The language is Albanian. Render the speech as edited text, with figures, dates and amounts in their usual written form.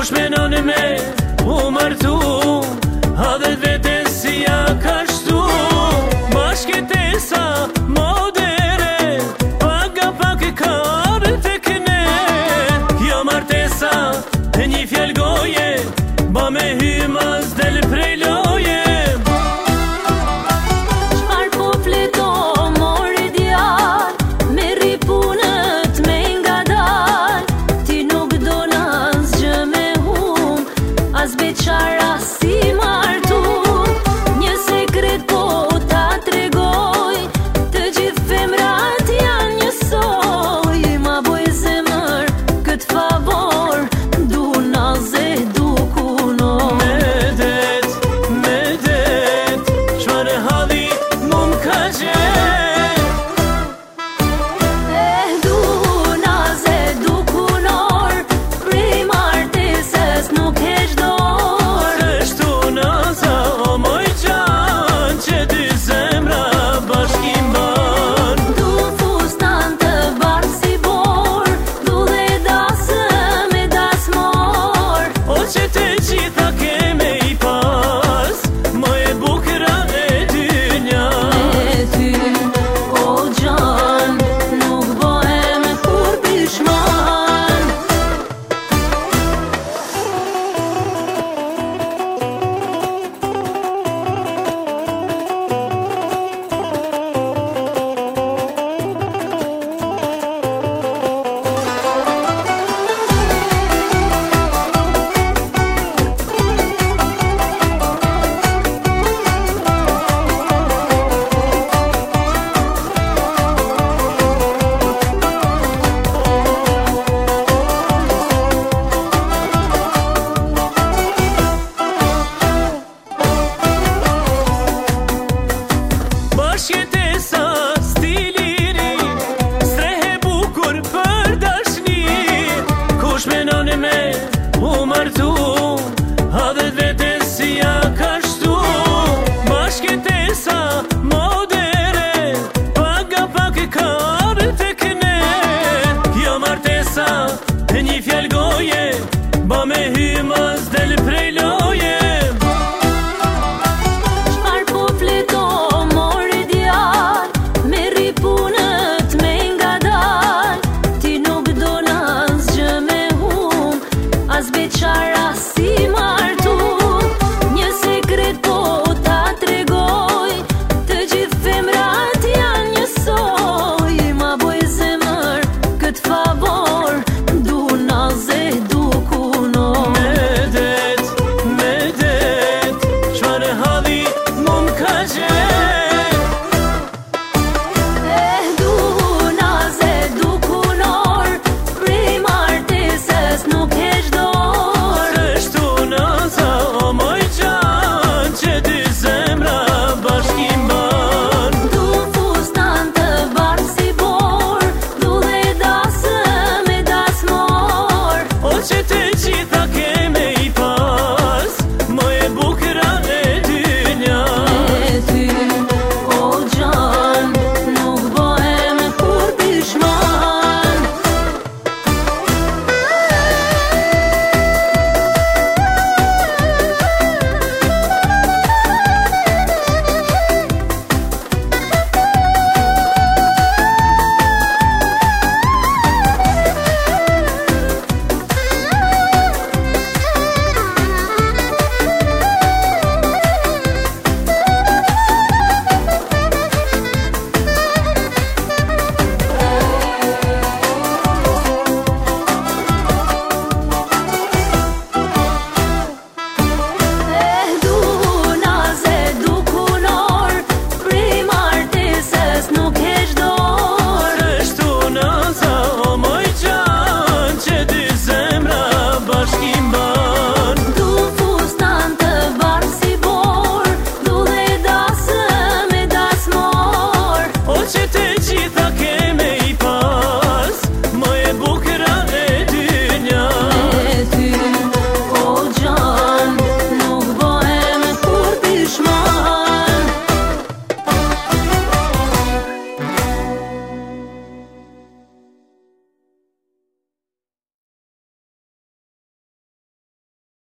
Kush menon me u martu, hadhet vetes si ja ka shtu. Bashkëtesa modere, paga pak e karë tek ne. Jo martesa e një fjallë goje, ba me hymas del prej loje. Çfarë po fleto mori djal, me ripunët me ngadal. Ti nuk do asgjë me hum, as beqara si martu. Një sekret po ta tregoj, të gjithë femrat janë njësoj. Ma boj zemër kët favor, du naze du kunor. Medet, çfarë halli mu m'ka gjet. Du naze du kunor, prej martesës nuk heq dorë. Kështu naza o moj gjan, që dy zemra bashkim ban. Du fustan të bardh si bor, du dhe dasë me dasmor. O që të gjitha keme i pas, më e bukra e dynja. Me ty, o gjan, nuk bohem kur pishman. Bashkëtesa stiliri, strehe bukur për dashni. Kush menon me u martu, hadhet vetes si ja ka shtu. Bashkëtesa modere, paga pak e karë tek ne. Jo martesa e një fjallë goje, ba me hymas del prej loje.